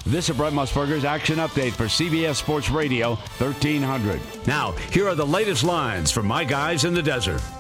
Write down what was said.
This is Brent Musburger's Action Update for CBS Sports Radio 1300. Now, here are the latest lines from my guys in the desert.